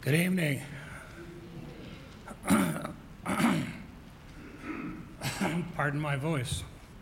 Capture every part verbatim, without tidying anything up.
Good evening. Pardon my voice.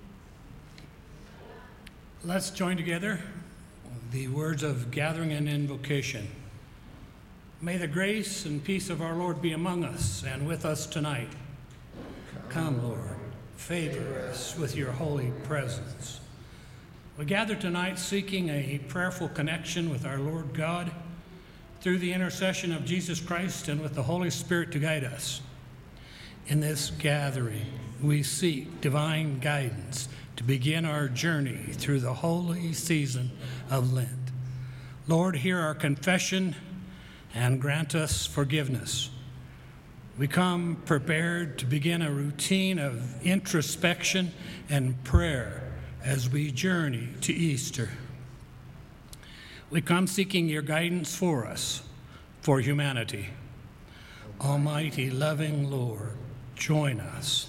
Let's join together the words of gathering and invocation. May the grace and peace of our Lord be among us and with us tonight. Come, Lord, favor us with your holy presence. We gather tonight seeking a prayerful connection with our Lord God through the intercession of Jesus Christ and with the Holy Spirit to guide us. In this gathering, we seek divine guidance to begin our journey through the holy season of Lent. Lord, hear our confession and grant us forgiveness. We come prepared to begin a routine of introspection and prayer as we journey to Easter. We come seeking your guidance for us, for humanity. Almighty, loving Lord, join us.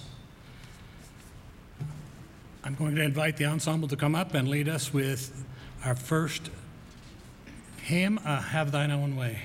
I'm going to invite the ensemble to come up and lead us with our first hymn, uh, Have Thine Own Way.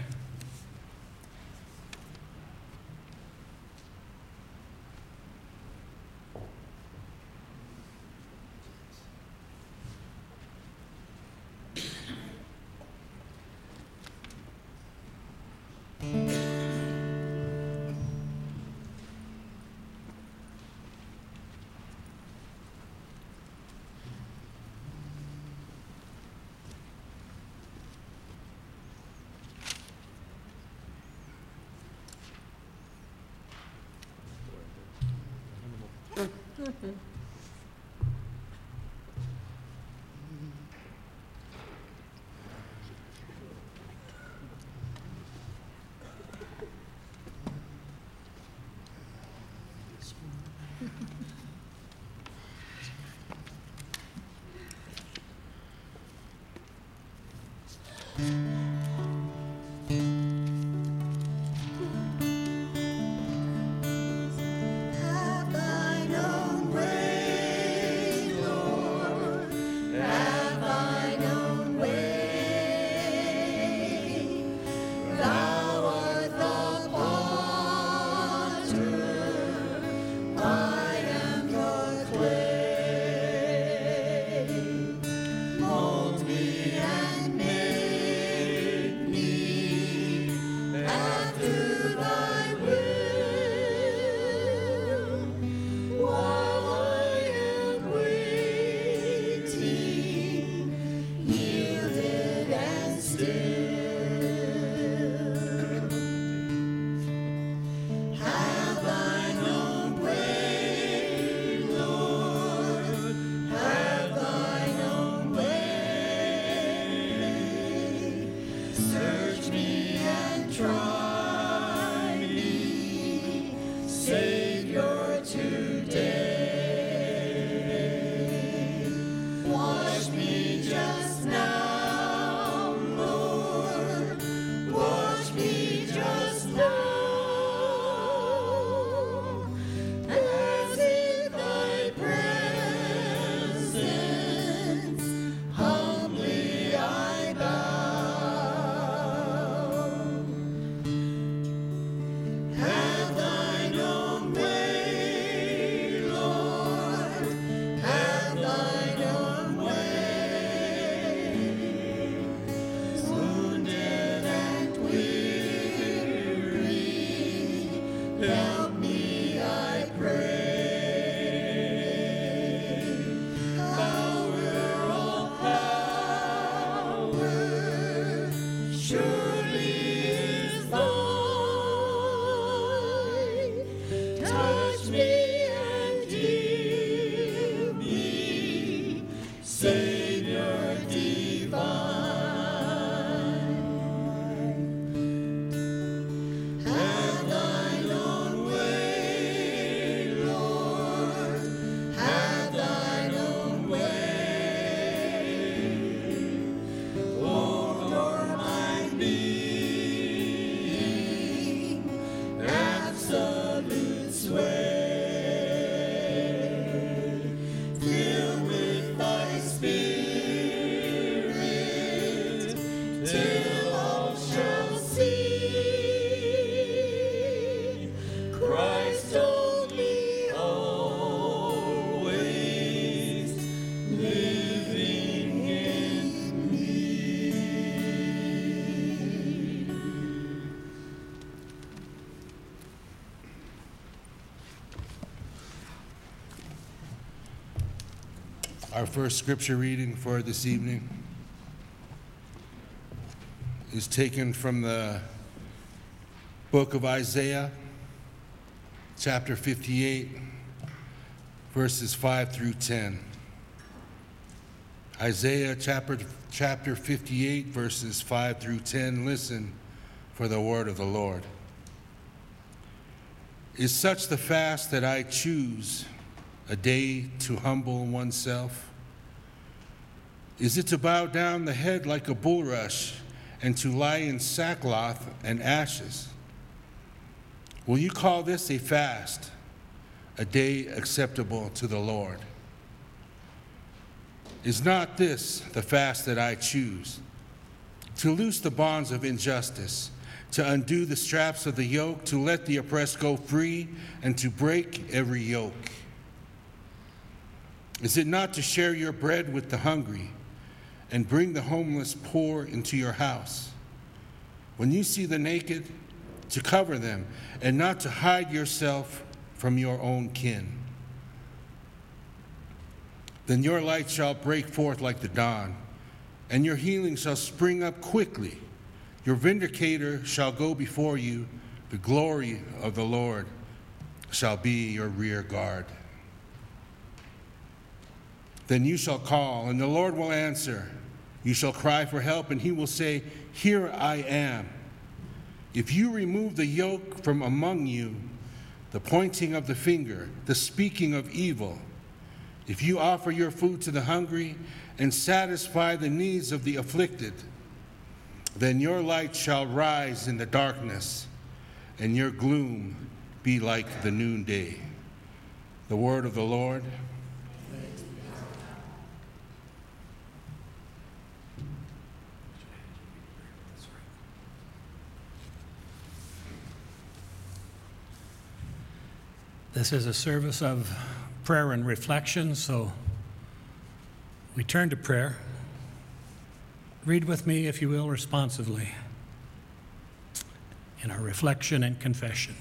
Mold me and make Our first scripture reading for this evening is taken from the book of Isaiah, chapter fifty-eight, verses five through ten. Isaiah chapter, chapter fifty-eight, verses five through ten. Listen for the word of the Lord. Is such the fast that I choose, a day to humble oneself? Is it to bow down the head like a bulrush and to lie in sackcloth and ashes? Will you call this a fast, a day acceptable to the Lord? Is not this the fast that I choose? To loose the bonds of injustice, to undo the straps of the yoke, to let the oppressed go free, and to break every yoke? Is it not to share your bread with the hungry and bring the homeless poor into your house? When you see the naked, to cover them and not to hide yourself from your own kin. Then your light shall break forth like the dawn, and your healing shall spring up quickly. Your vindicator shall go before you. The glory of the Lord shall be your rear guard. Then you shall call, and the Lord will answer. You shall cry for help, and he will say, Here I am. If you remove the yoke from among you, the pointing of the finger, the speaking of evil, if you offer your food to the hungry and satisfy the needs of the afflicted, then your light shall rise in the darkness, and your gloom be like the noonday. The word of the Lord. This is a service of prayer and reflection, so we turn to prayer. Read with me, if you will, responsively in our reflection and confession.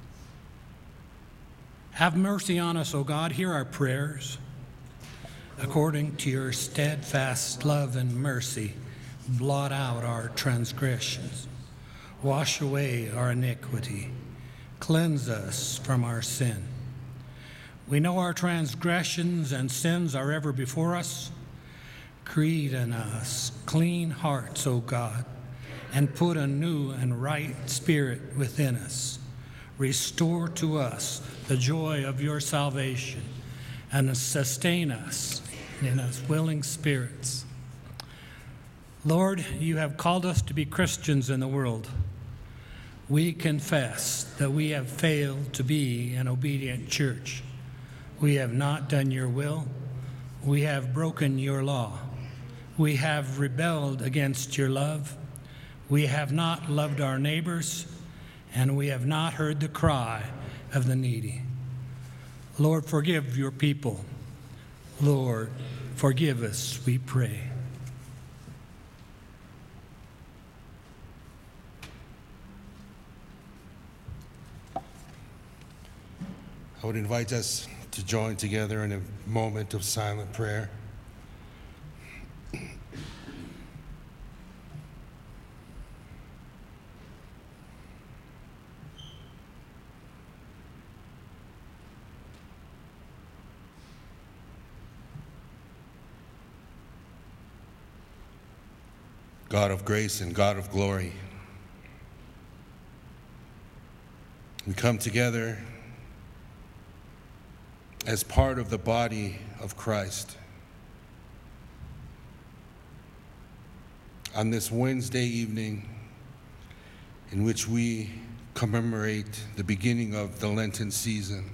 Have mercy on us, O God. Hear our prayers. According to your steadfast love and mercy, blot out our transgressions. Wash away our iniquity. Cleanse us from our sin. We know our transgressions and sins are ever before us. Create in us clean hearts, O God, and put a new and right spirit within us. Restore to us the joy of your salvation and sustain us in us willing spirits. Lord, you have called us to be Christians in the world. We confess that we have failed to be an obedient church. We have not done your will. We have broken your law. We have rebelled against your love. We have not loved our neighbors, and we have not heard the cry of the needy. Lord, forgive your people. Lord, forgive us, we pray. I would invite us to join together in a moment of silent prayer. God of grace and God of glory, we come together as part of the body of Christ. On this Wednesday evening, in which we commemorate the beginning of the Lenten season,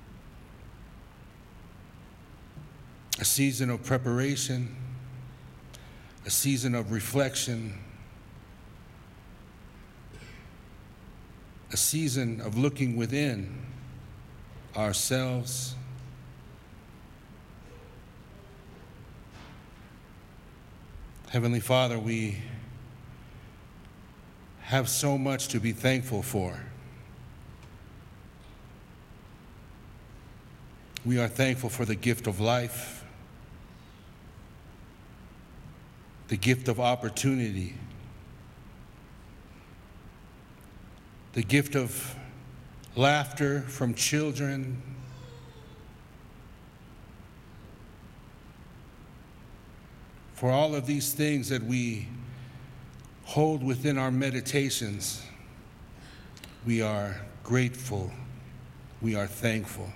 a season of preparation, a season of reflection, a season of looking within ourselves, Heavenly Father, we have so much to be thankful for. We are thankful for the gift of life. the gift of opportunity, the gift of laughter from children, for all of these things that we hold within our meditations. We are grateful. We are thankful.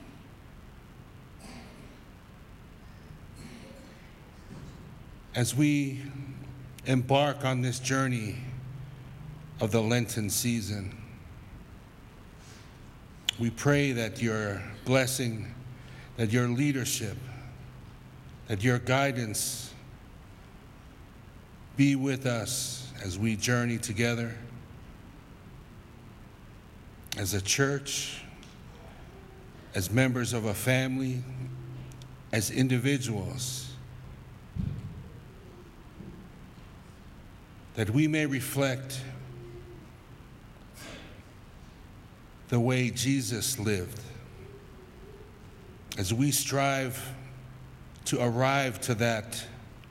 As we embark on this journey of the Lenten season, we pray that your blessing, that your leadership, that your guidance be with us as we journey together as a church, as members of a family, as individuals, that we may reflect the way Jesus lived, as we strive to arrive to that,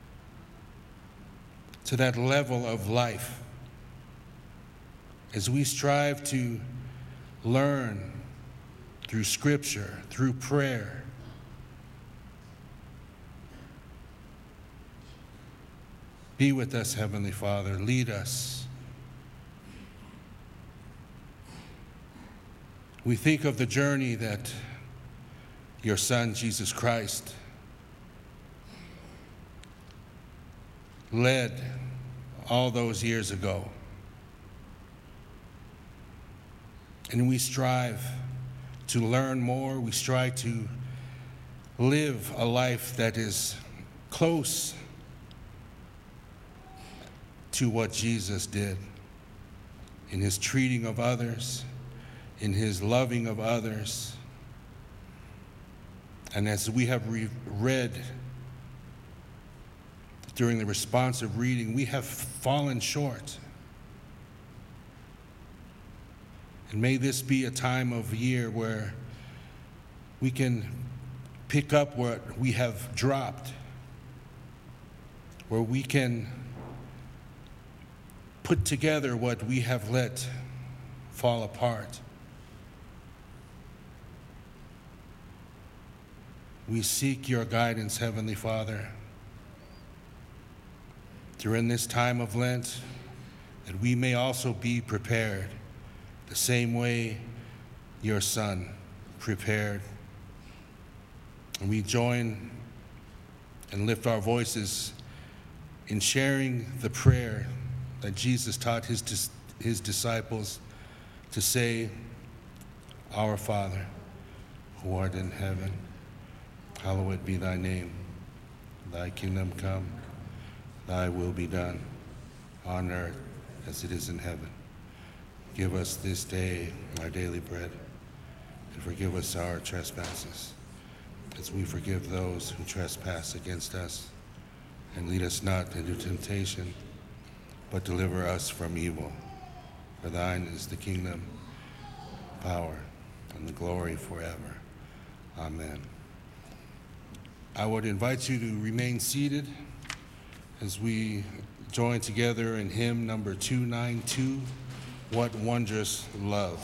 to that level of life, as we strive to learn through Scripture, through prayer, be with us, Heavenly Father. Lead us. We think of the journey that your Son, Jesus Christ, led all those years ago. And we strive to learn more. We strive to live a life that is close to what Jesus did in his treating of others, in his loving of others. And as we have re- read during the responsive reading, we have fallen short. And may this be a time of year where we can pick up what we have dropped, where we can put together what we have let fall apart. We seek your guidance, Heavenly Father, during this time of Lent, that we may also be prepared the same way your Son prepared. And we join and lift our voices in sharing the prayer that Jesus taught his, dis- his disciples to say, Our Father, who art in heaven, hallowed be thy name. Thy kingdom come, thy will be done, on earth as it is in heaven. Give us this day our daily bread, and forgive us our trespasses, as we forgive those who trespass against us. And lead us not into temptation, but deliver us from evil. For thine is the kingdom, power, and the glory forever. Amen. I would invite you to remain seated as we join together in hymn number two ninety-two, What Wondrous Love.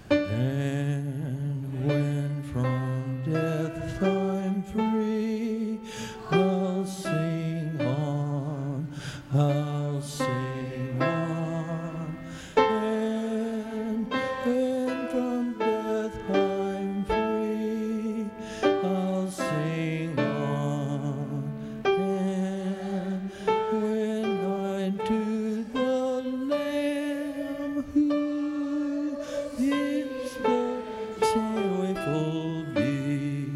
And when from death I'm free, I'll sing on, I'll sing on. And when from death I'm free, I'll sing on. And when I'm to the Lamb who is the joyful be,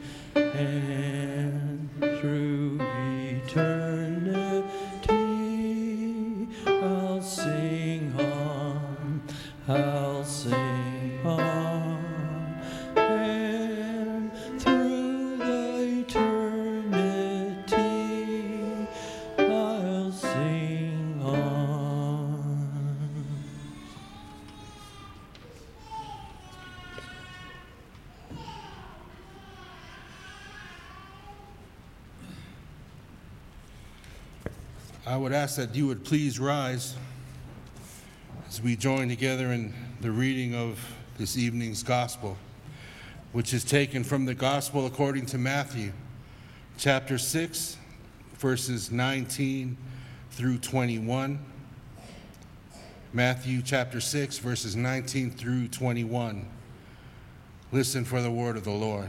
and through eternity I'll sing on, I'll sing on, and through the eternity I'll sing on. I would ask that you would please rise as we join together in the reading of this evening's gospel, which is taken from the gospel according to Matthew, chapter six, verses nineteen through twenty-one. Matthew chapter six, verses nineteen through twenty-one. Listen for the word of the Lord.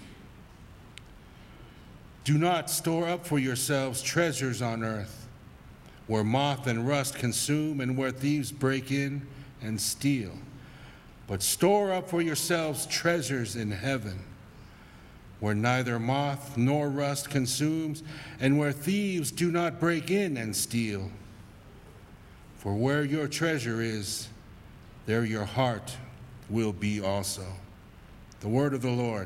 Do not store up for yourselves treasures on earth, where moth and rust consume and where thieves break in and steal. But store up for yourselves treasures in heaven, where neither moth nor rust consumes and where thieves do not break in and steal. For where your treasure is, there your heart will be also. The word of the Lord.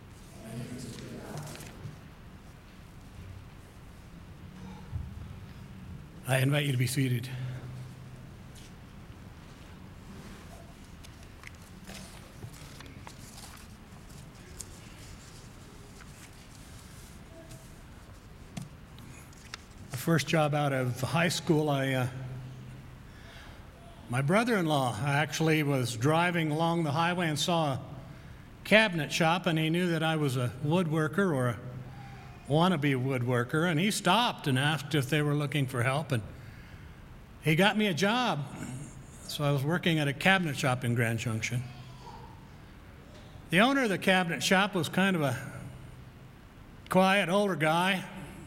I invite you to be seated. The first job out of high school, I, uh, my brother-in-law actually was driving along the highway and saw a cabinet shop, and he knew that I was a woodworker or a wannabe woodworker, and he stopped and asked if they were looking for help, and he got me a job. So I was working at a cabinet shop in Grand Junction. The owner of the cabinet shop was kind of a quiet, older guy,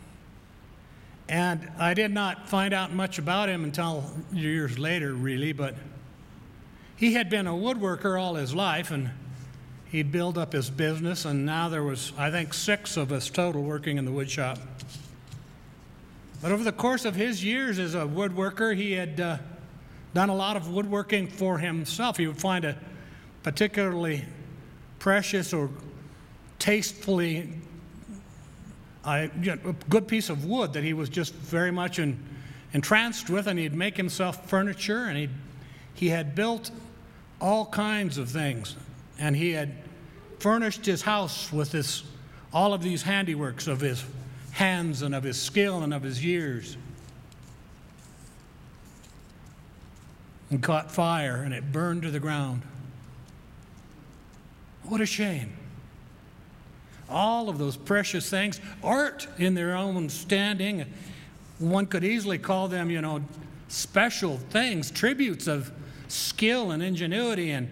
and I did not find out much about him until years later, really, but he had been a woodworker all his life, and he'd built up his business, and now there was, I think, six of us total working in the wood shop. But over the course of his years as a woodworker, he had uh, done a lot of woodworking for himself. He would find a particularly precious or tastefully uh, you know, a good piece of wood that he was just very much in, entranced with, and he'd make himself furniture, and he he had built all kinds of things. And he had furnished his house with this, all of these handiworks of his hands and of his skill and of his years. And caught fire, and it burned to the ground. What a shame. All of those precious things, art in their own standing, one could easily call them, you know, special things, tributes of skill and ingenuity. And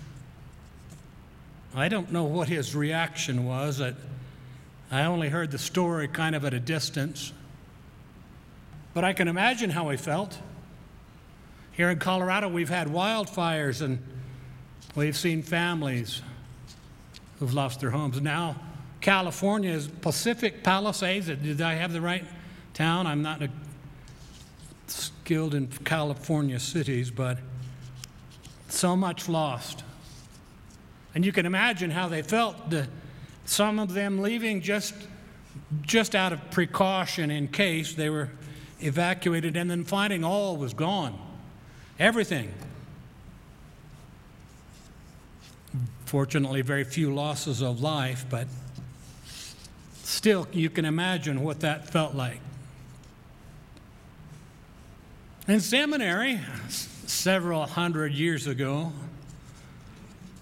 I don't know what his reaction was. I, I only heard the story kind of at a distance. But I can imagine how he felt. Here in Colorado, we've had wildfires, and we've seen families who've lost their homes. Now, California is Pacific Palisades. Did I have the right town? I'm not a, skilled in California cities, but so much lost. And you can imagine how they felt, the, some of them leaving just, just out of precaution in case they were evacuated, and then finding all was gone. Everything. Fortunately, very few losses of life, but still, you can imagine what that felt like. In seminary, several hundred years ago,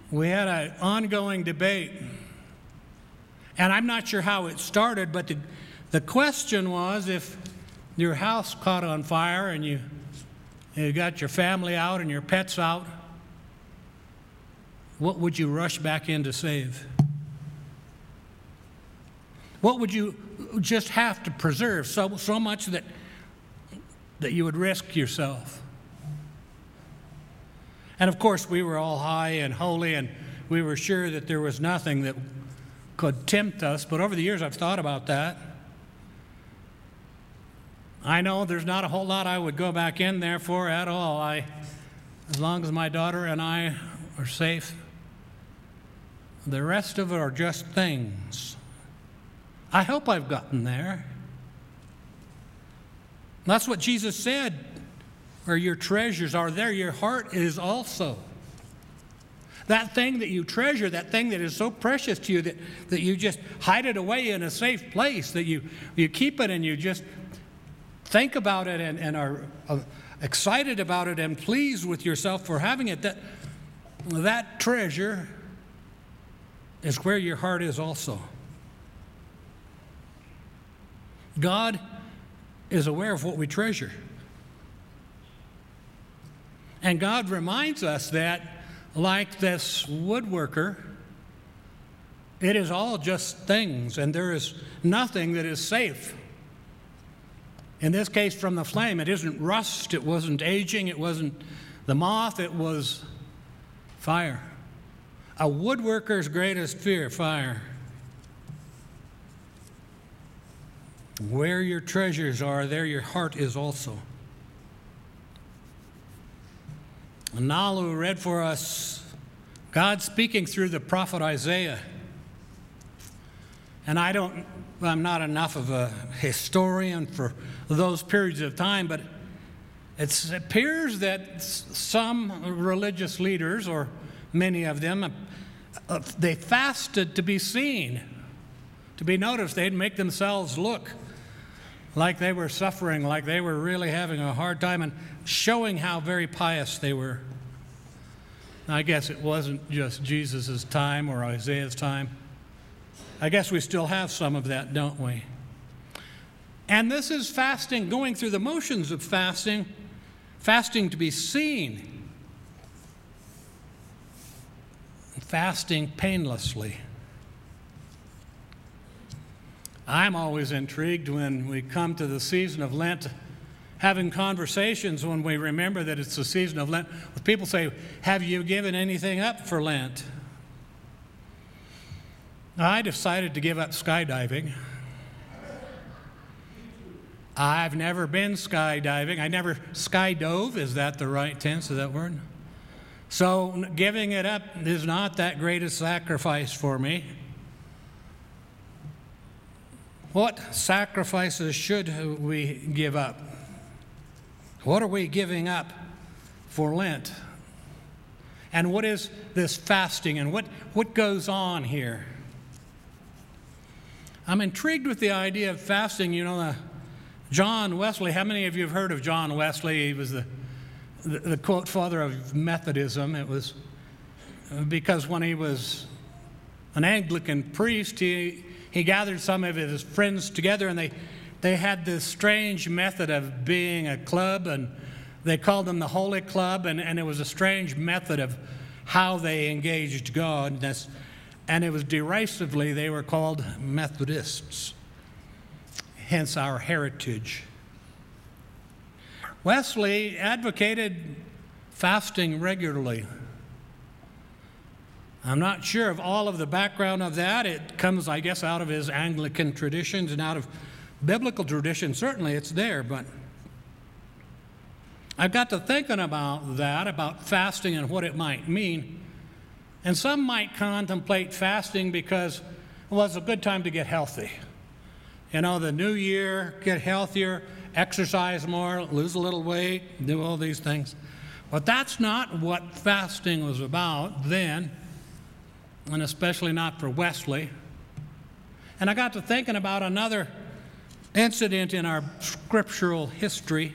we had an ongoing debate. And I'm not sure how it started, but the, the question was, if your house caught on fire and you, you got your family out and your pets out, what would you rush back in to save? What would you just have to preserve so, so much that, that you would risk yourself? And of course, we were all high and holy, and we were sure that there was nothing that could tempt us. But over the years, I've thought about that. I know there's not a whole lot I would go back in there for at all. I, as long as my daughter and I are safe, the rest of it are just things. I hope I've gotten there. That's what Jesus said. Where your treasures are, there your heart is also. That thing that you treasure, that thing that is so precious to you that, that you just hide it away in a safe place, that you, you keep it and you just think about it and, and are uh, excited about it and pleased with yourself for having it, that, that treasure is where your heart is also. God is aware of what we treasure. And God reminds us that, like this woodworker, it is all just things, and there is nothing that is safe. In this case, from the flame, it isn't rust, it wasn't aging, it wasn't the moth, it was fire. A woodworker's greatest fear, fire. Where your treasures are, there your heart is also. And Nalu read for us God speaking through the prophet Isaiah. And I don't, I'm not enough of a historian for those periods of time, but it's, it appears that some religious leaders, or many of them, uh, they fasted to be seen, to be noticed. They'd make themselves look like they were suffering, like they were really having a hard time, and showing how very pious they were. I guess it wasn't just Jesus' time or Isaiah's time. I guess we still have some of that, don't we? And this is fasting, going through the motions of fasting, fasting to be seen, fasting painlessly. I'm always intrigued when we come to the season of Lent, having conversations when we remember that it's the season of Lent. People say, have you given anything up for Lent? I decided to give up skydiving. I've never been skydiving. I never skydove. Is that the right tense of that word? So giving it up is not that great a sacrifice for me. What sacrifices should we give up? What are we giving up for Lent? And what is this fasting, and what, what goes on here? I'm intrigued with the idea of fasting. You know, uh, John Wesley, how many of you have heard of John Wesley? He was the, the, the quote father of Methodism. It was because when he was an Anglican priest, he He gathered some of his friends together, and they, they had this strange method of being a club, and they called them the Holy Club, and, and it was a strange method of how they engaged God. And, that's, and it was derisively, they were called Methodists, hence our heritage. Wesley advocated fasting regularly. I'm not sure of all of the background of that. It comes, I guess, out of his Anglican traditions and out of biblical tradition. Certainly it's there, but I got to thinking about that, about fasting and what it might mean. And some might contemplate fasting because, well, it's a good time to get healthy. You know, the new year, get healthier, exercise more, lose a little weight, do all these things. But that's not what fasting was about then, and especially not for Wesley. And I got to thinking about another incident in our scriptural history.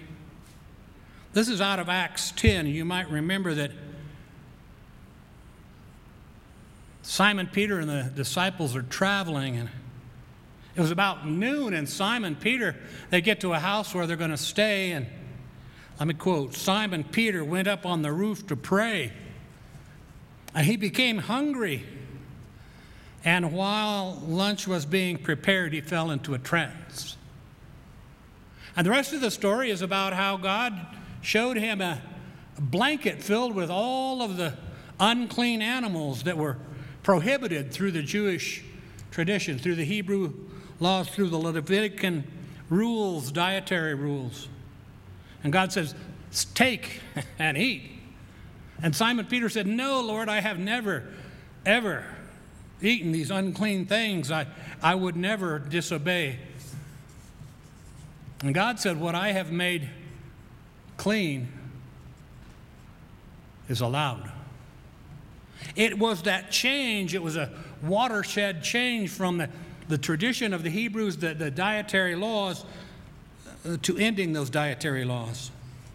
This is out of Acts ten. You might remember that Simon Peter and the disciples are traveling, and it was about noon, and Simon Peter, they get to a house where they're going to stay, and let me quote, Simon Peter went up on the roof to pray, and he became hungry, and while lunch was being prepared, he fell into a trance. And the rest of the story is about how God showed him a blanket filled with all of the unclean animals that were prohibited through the Jewish tradition, through the Hebrew laws, through the Levitican rules, dietary rules. And God says, take and eat. And Simon Peter said, no, Lord, I have never, ever eaten these unclean things. I, I would never disobey. And God said, what I have made clean is allowed. It was that change. It was a watershed change from the, the tradition of the Hebrews, the, the dietary laws, uh, to ending those dietary laws.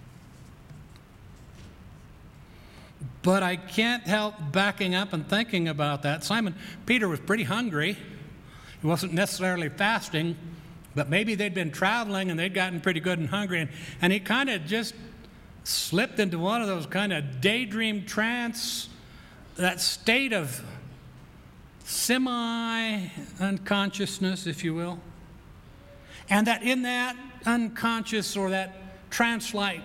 But I can't help backing up and thinking about that. Simon Peter was pretty hungry. He wasn't necessarily fasting, but maybe they'd been traveling and they'd gotten pretty good and hungry. And, and he kind of just slipped into one of those kind of daydream trance, that state of semi-unconsciousness, if you will. And that in that unconscious or that trance-like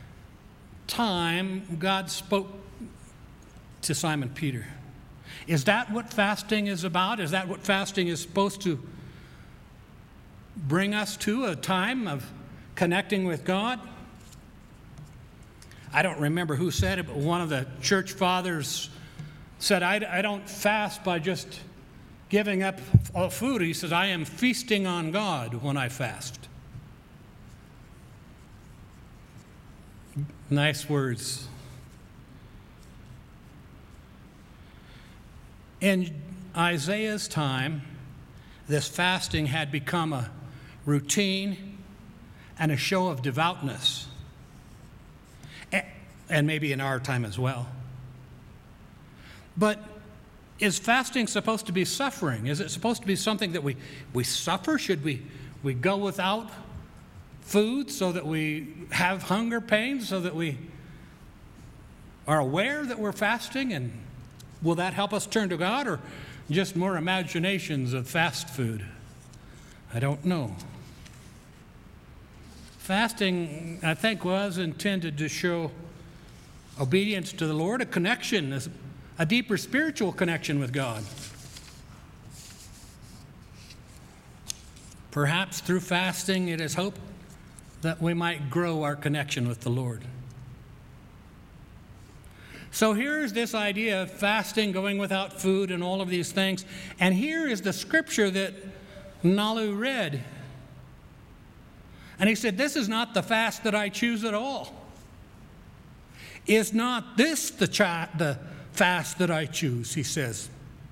time, God spoke to Simon Peter. Is that what fasting is about? Is that what fasting is supposed to bring us to, a time of connecting with God? I don't remember who said it, but one of the church fathers said, I, I don't fast by just giving up all food. He says, I am feasting on God when I fast. Nice words. In Isaiah's time, this fasting had become a routine and a show of devoutness. And maybe in our time as well. But is fasting supposed to be suffering? Is it supposed to be something that we, we suffer? Should we, we go without food so that we have hunger pains, so that we are aware that we're fasting? And will that help us turn to God, or just more imaginations of fast food? I don't know. Fasting, I think, was intended to show obedience to the Lord, a connection, a deeper spiritual connection with God. Perhaps through fasting, it is hoped that we might grow our connection with the Lord. So here's this idea of fasting, going without food, and all of these things. And here is the scripture that Nalu read. And he said, this is not the fast that I choose at all. Is not this the, cha- the fast that I choose, he says.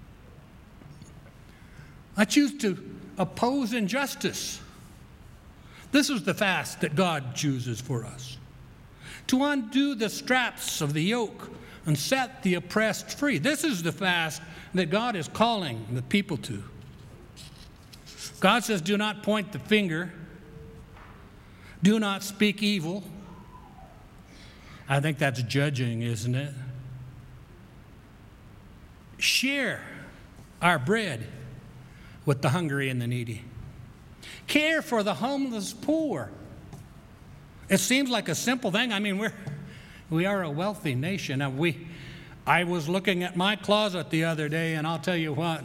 I choose to oppose injustice. This is the fast that God chooses for us. To undo the straps of the yoke and set the oppressed free. This is the fast that God is calling the people to. God says, do not point the finger. Do not speak evil. I think that's judging, isn't it? Share our bread with the hungry and the needy. Care for the homeless poor. It seems like a simple thing. I mean, we're, we are a wealthy nation. And we, I was looking at my closet the other day, and I'll tell you what,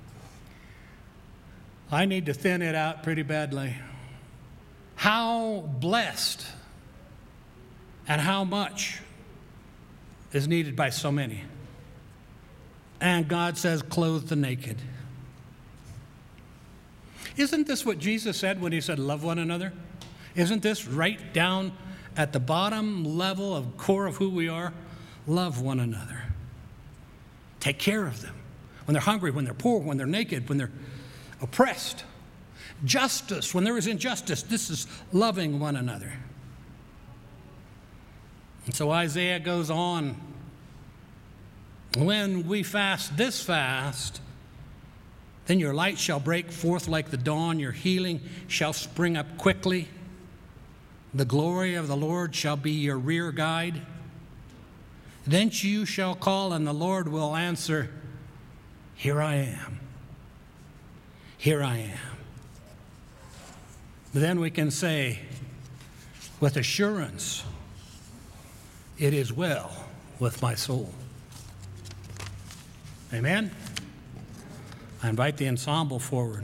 I need to thin it out pretty badly. How blessed and how much is needed by so many. And God says, clothe the naked. Isn't this what Jesus said when he said, love one another? Isn't this right down at the bottom level of core of who we are? Love one another. Take care of them. When they're hungry, when they're poor, when they're naked, when they're oppressed. Justice, when there is injustice, this is loving one another. And so Isaiah goes on When we fast this fast, then your light shall break forth like the dawn, your healing shall spring up quickly. The glory of the Lord shall be your rear guide. Then you shall call, and the Lord will answer, here I am. Here I am. Then we can say with assurance, it is well with my soul. Amen? I invite the ensemble forward.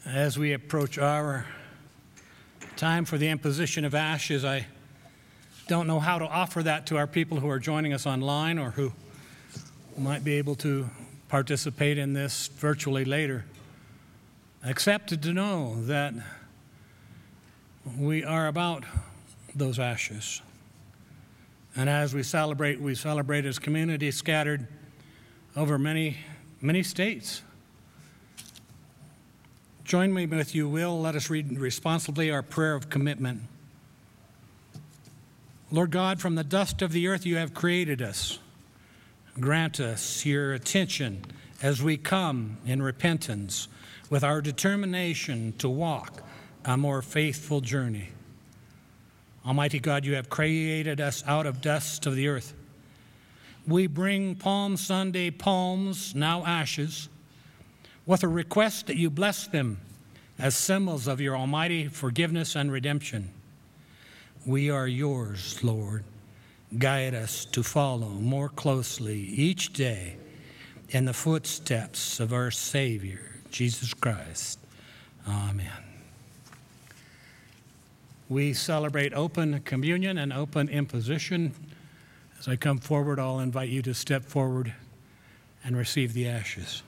As we approach our time for the imposition of ashes, I don't know how to offer that to our people who are joining us online or who might be able to participate in this virtually later, except to know that we are about those ashes. And as we celebrate, we celebrate as communities scattered over many, many states. Join me, if you will. Let us read responsibly our prayer of commitment. Lord God, from the dust of the earth you have created us. Grant us your attention as we come in repentance with our determination to walk a more faithful journey. Almighty God, you have created us out of dust of the earth. We bring Palm Sunday palms, now ashes, with a request that you bless them as symbols of your almighty forgiveness and redemption. We are yours, Lord. Guide us to follow more closely each day in the footsteps of our Savior, Jesus Christ. Amen. We celebrate open communion and open imposition. As I come forward, I'll invite you to step forward and receive the ashes.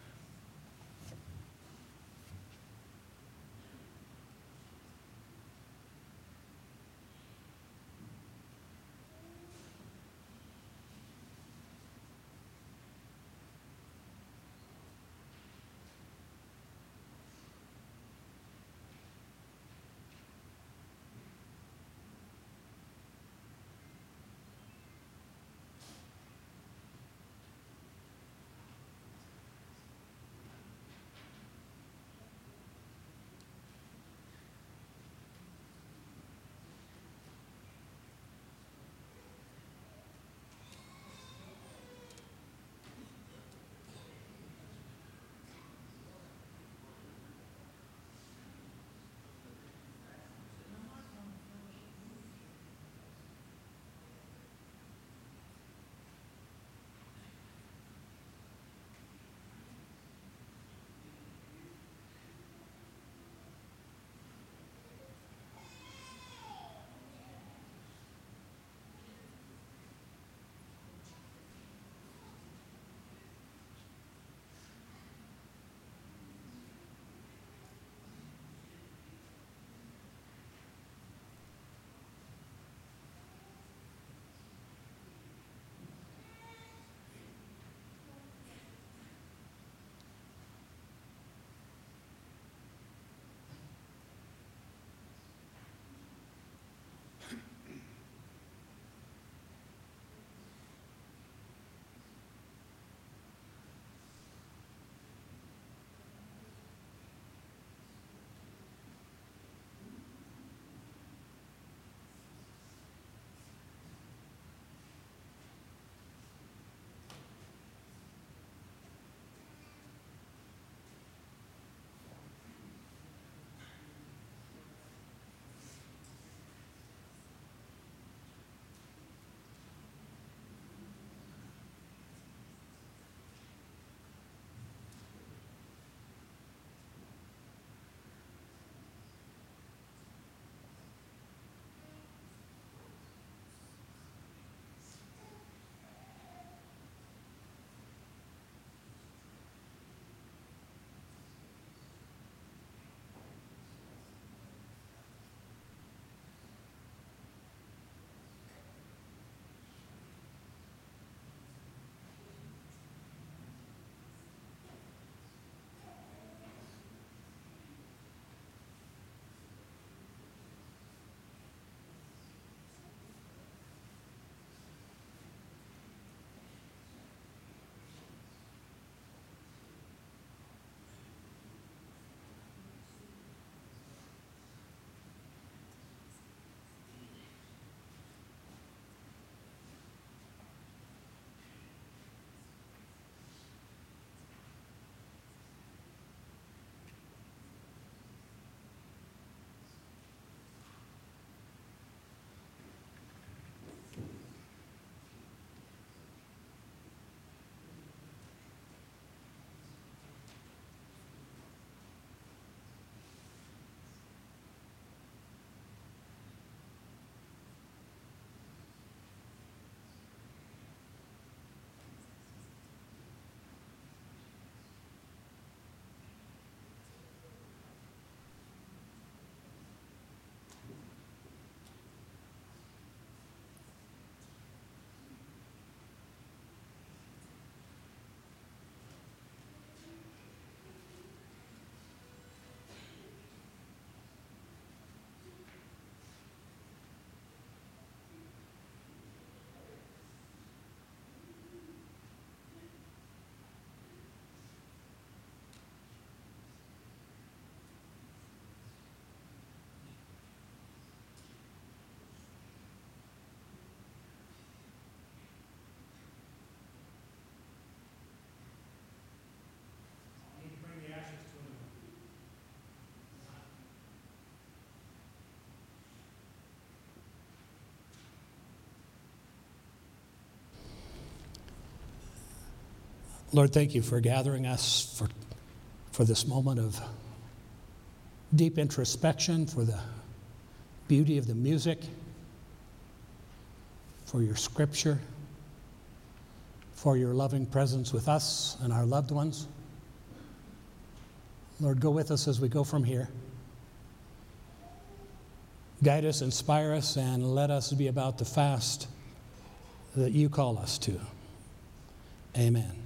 Lord, thank you for gathering us for, for this moment of deep introspection, for the beauty of the music, for your scripture, for your loving presence with us and our loved ones. Lord, go with us as we go from here. Guide us, inspire us, and let us be about the fast that you call us to. Amen.